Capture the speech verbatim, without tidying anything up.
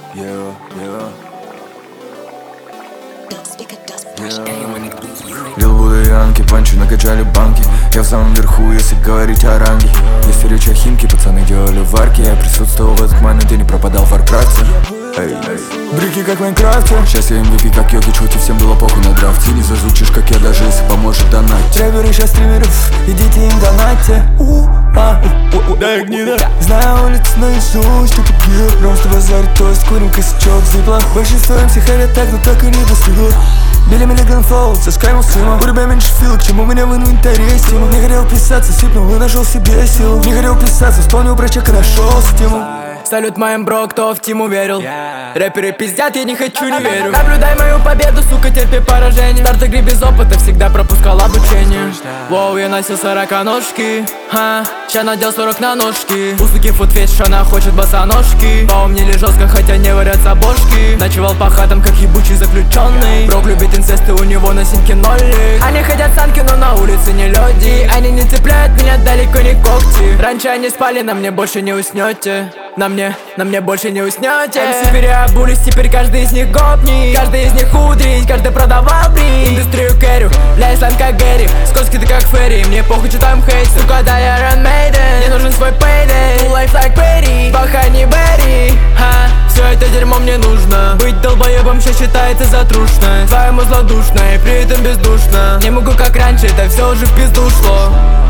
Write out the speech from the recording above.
Yeah, yeah. Лил Буда и Янки, панчи накачали банки. Я в самом верху, если говорить о ранге. Если речь о Химке, пацаны делали варки. Я присутствовал в этот момент и не пропадал в Варкрафте. Эй, эй. Брики как в Майнкрафте. Сейчас я эм ви пи как Йокич, хоть и всем было похуй на драфте. Не зазвучишь, как я, даже если поможет донать. Рэперы сейчас стримеров, идите им донатьте. У-а, у-у-у, дай гнида. Знаю улицы наизусть, что купил. Просто базарит тост, курим косячок, зыбла. Большинство эм си харят так, но так и не достигут. Били Миллиган Фолд, соскаймил сыма. У ребят меньше фил, к чему меня в инвентаре стимул. Не хотел писаться, сипнул и нашел себе силу. Не хотел писаться, вспомнил про чек и нашел стимул. Салют моим бро, кто в тиму верил. Рэперы пиздят, я не хочу, не верю. Наблюдай мою победу, сука, терпи поражение. Старт игры без опыта, всегда пропускал обучение. Воу, я носил сороконожки, ха, ща надел сорок на ножки. У суки футфейс, что она хочет босоножки. Поумнели жестко, хотя не варятся бошки. Ночевал по хатам, как ебучий заключенный. Брок любит инцесты, у него на симке нолик. Они хотят санки, но на улице не люди. Они не цепляют меня, далеко не когти. Раньше они спали, на мне больше не уснете. На мне, на мне больше не уснете. эм си переобулись, теперь каждый из них гопник. Каждый из них худрить, каждый продавал брик. Индустрию кэрю, бля, ислам как Гэри. Скользкий ты как Ферри, мне похуй, что там хейт. Сука, да я Iron Maiden, мне нужен свой payday. Full life like Perry, баха не Берри. Ха, все это дерьмо мне нужно. Быть долбоебом сейчас считается за трушность. Твоему злодушно и при этом бездушно. Не могу как раньше, это все уже в пизду шло.